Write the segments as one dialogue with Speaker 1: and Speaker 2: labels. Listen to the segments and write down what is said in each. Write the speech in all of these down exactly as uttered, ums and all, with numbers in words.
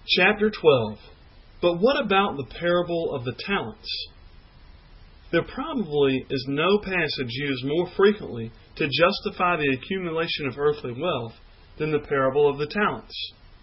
Speaker 1: Chapter twelve. But what about the parable of the talents? There probably is no passage used more frequently to justify the accumulation of earthly wealth than the parable of the talents.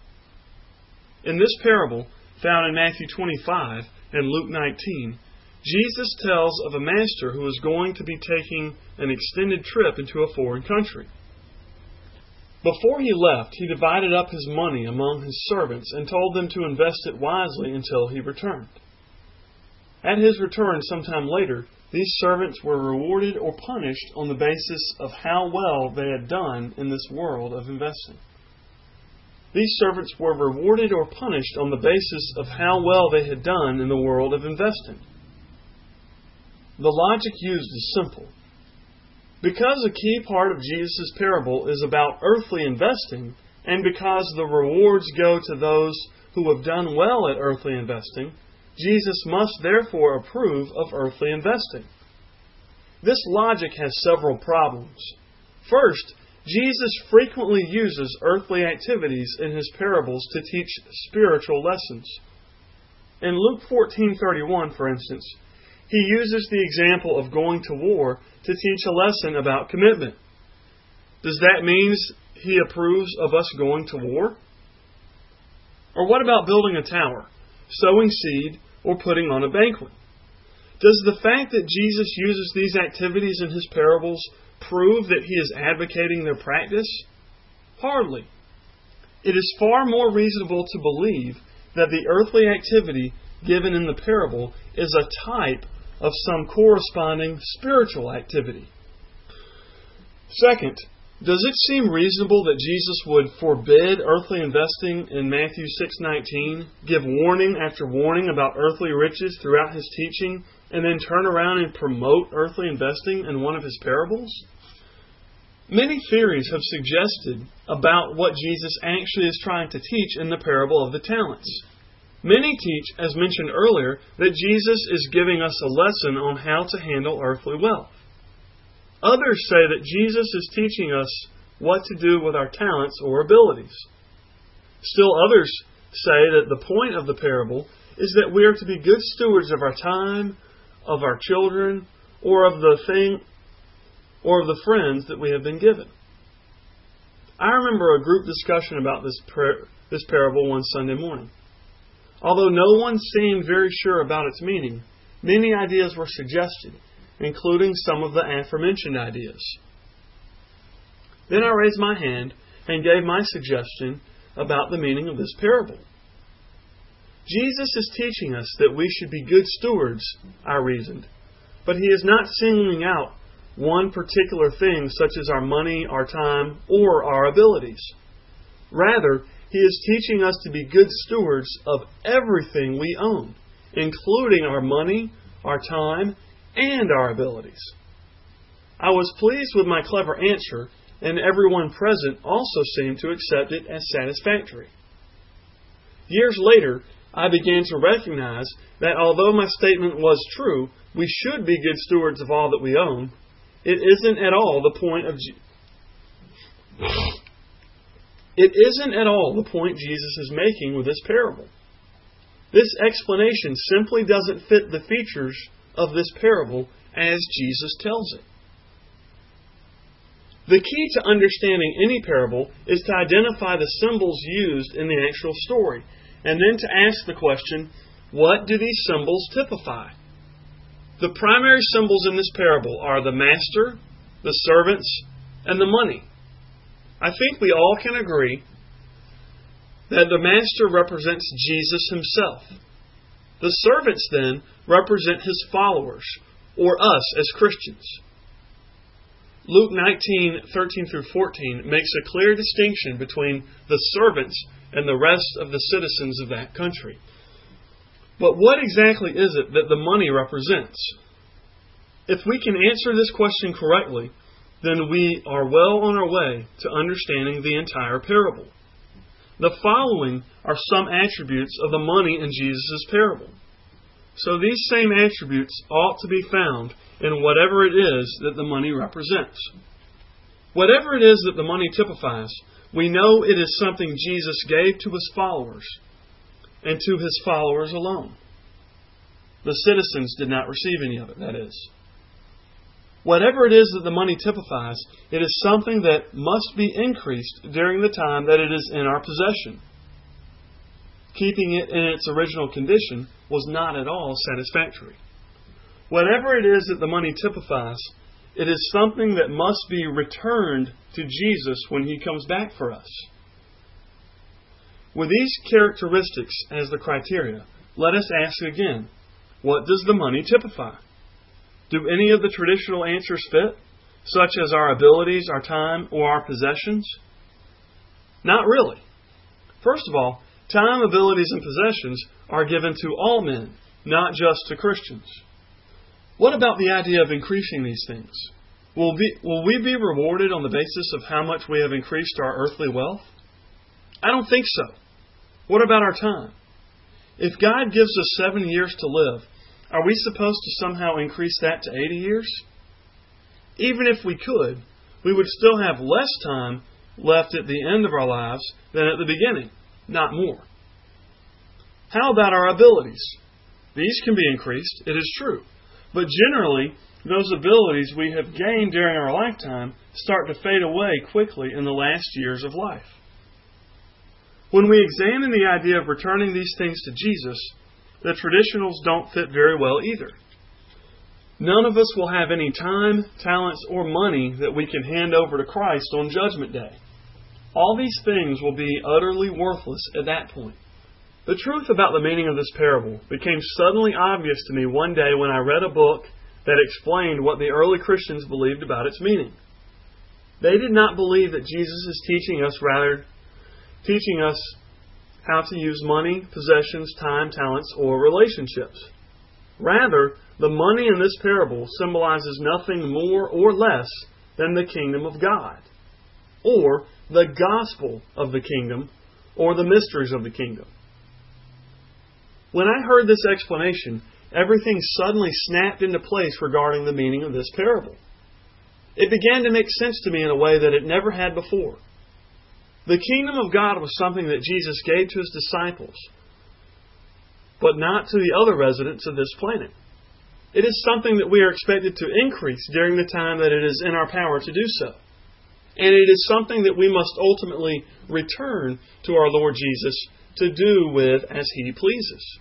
Speaker 1: In this parable, found in Matthew twenty-five and Luke nineteen, Jesus tells of a master who is going to be taking an extended trip into a foreign country. Before he left, he divided up his money among his servants and told them to invest it wisely until he returned. At his return sometime later, these servants were rewarded or punished on the basis of how well they had done in this world of investing. These servants were rewarded or punished on the basis of how well they had done in the world of investing. The logic used is simple. Because a key part of Jesus' parable is about earthly investing, and because the rewards go to those who have done well at earthly investing, Jesus must therefore approve of earthly investing. This logic has several problems. First, Jesus frequently uses earthly activities in his parables to teach spiritual lessons. In Luke fourteen thirty-one, for instance, he uses the example of going to war to teach a lesson about commitment. Does that mean he approves of us going to war? Or what about building a tower, sowing seed, or putting on a banquet? Does the fact that Jesus uses these activities in his parables prove that he is advocating their practice? Hardly. It is far more reasonable to believe that the earthly activity given in the parable is a type of some corresponding spiritual activity. Second, does it seem reasonable that Jesus would forbid earthly investing in Matthew six nineteen, give warning after warning about earthly riches throughout his teaching, and then turn around and promote earthly investing in one of his parables? Many theories have suggested about what Jesus actually is trying to teach in the parable of the talents. Many teach, as mentioned earlier, that Jesus is giving us a lesson on how to handle earthly wealth. Others say that Jesus is teaching us what to do with our talents or abilities. Still others say that the point of the parable is that we are to be good stewards of our time, of our children, or of the thing, or of the friends that we have been given. I remember a group discussion about this par- this parable one Sunday morning. Although no one seemed very sure about its meaning, many ideas were suggested, including some of the aforementioned ideas. Then I raised my hand and gave my suggestion about the meaning of this parable. Jesus is teaching us that we should be good stewards, I reasoned, but he is not singling out one particular thing such as our money, our time, or our abilities. Rather, he is teaching us to be good stewards of everything we own, including our money, our time, and our abilities. I was pleased with my clever answer, and everyone present also seemed to accept it as satisfactory. Years later, I began to recognize that although my statement was true, we should be good stewards of all that we own, it isn't at all the point of Je- It isn't at all the point Jesus is making with this parable. This explanation simply doesn't fit the features of this parable as Jesus tells it. The key to understanding any parable is to identify the symbols used in the actual story, and then to ask the question, what do these symbols typify? The primary symbols in this parable are the master, the servants, and the money. I think we all can agree that the master represents Jesus himself. The servants then represent his followers, or us as Christians. Luke nineteen, thirteen through fourteen makes a clear distinction between the servants and the rest of the citizens of that country. But what exactly is it that the money represents? If we can answer this question correctly, then we are well on our way to understanding the entire parable. The following are some attributes of the money in Jesus' parable. So these same attributes ought to be found in whatever it is that the money represents. Whatever it is that the money typifies, we know it is something Jesus gave to his followers. and to his followers alone. The citizens did not receive any of it, that is. Whatever it is that the money typifies, it is something that must be increased during the time that it is in our possession. Keeping it in its original condition was not at all satisfactory. Whatever it is that the money typifies, it is something that must be returned to Jesus when He comes back for us. With these characteristics as the criteria, let us ask again, what does the money typify? Do any of the traditional answers fit, such as our abilities, our time, or our possessions? Not really. First of all, time, abilities, and possessions are given to all men, not just to Christians. What about the idea of increasing these things? Will we, will we be rewarded on the basis of how much we have increased our earthly wealth? I don't think so. What about our time? If God gives us seven years to live, are we supposed to somehow increase that to eighty years? Even if we could, we would still have less time left at the end of our lives than at the beginning, not more. How about our abilities? These can be increased, it is true. But generally, those abilities we have gained during our lifetime start to fade away quickly in the last years of life. When we examine the idea of returning these things to Jesus, the traditionals don't fit very well either. None of us will have any time, talents, or money that we can hand over to Christ on Judgment Day. All these things will be utterly worthless at that point. The truth about the meaning of this parable became suddenly obvious to me one day when I read a book that explained what the early Christians believed about its meaning. They did not believe that Jesus is teaching us, rather, teaching us how to use money, possessions, time, talents, or relationships. Rather, the money in this parable symbolizes nothing more or less than the kingdom of God, or the gospel of the kingdom, or the mysteries of the kingdom. When I heard this explanation, everything suddenly snapped into place regarding the meaning of this parable. It began to make sense to me in a way that it never had before. The kingdom of God was something that Jesus gave to His disciples, but not to the other residents of this planet. It is something that we are expected to increase during the time that it is in our power to do so. And it is something that we must ultimately return to our Lord Jesus to do with as He pleases.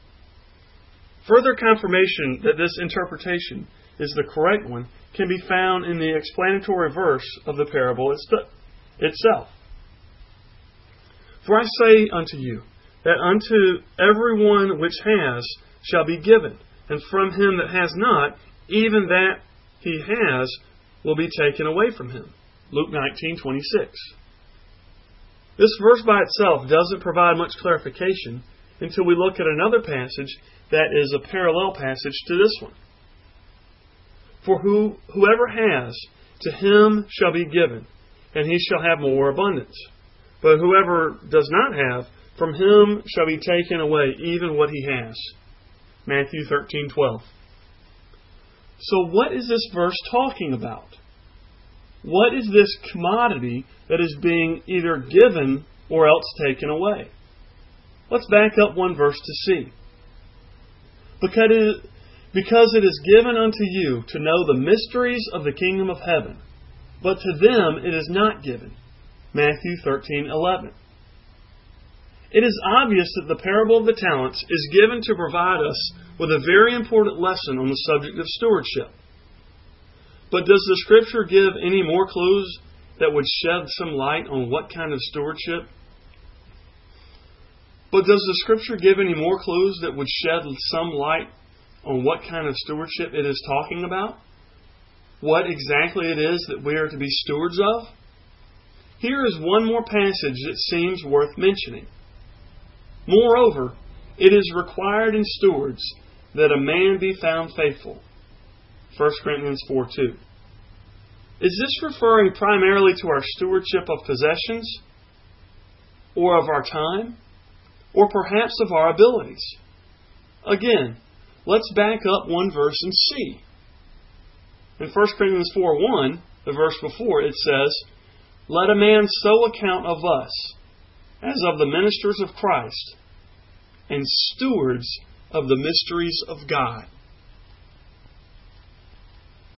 Speaker 1: Further confirmation that this interpretation is the correct one can be found in the explanatory verse of the parable itself. For I say unto you, that unto everyone which has shall be given, and from him that has not, even that he has will be taken away from him. Luke nineteen twenty-six. This verse by itself doesn't provide much clarification until we look at another passage that is a parallel passage to this one. For who, whoever has, to him shall be given, and he shall have more abundance. But whoever does not have, from him shall be taken away even what he has. Matthew thirteen twelve. So what is this verse talking about? What is this commodity that is being either given or else taken away? Let's back up one verse to see. Because it, because it is given unto you to know the mysteries of the kingdom of heaven, but to them it is not given. Matthew thirteen eleven. It is obvious that the parable of the talents is given to provide us with a very important lesson on the subject of stewardship. But does the Scripture give any more clues that would shed some light on what kind of stewardship? But does the Scripture give any more clues that would shed some light on what kind of stewardship it is talking about? What exactly it is that we are to be stewards of? Here is one more passage that seems worth mentioning. Moreover, it is required in stewards that a man be found faithful. First Corinthians four two. Is this referring primarily to our stewardship of possessions, or of our time, or perhaps of our abilities? Again, let's back up one verse and see. In First Corinthians four one, the verse before, it says, "Let a man so account of us, as of the ministers of Christ, and stewards of the mysteries of God.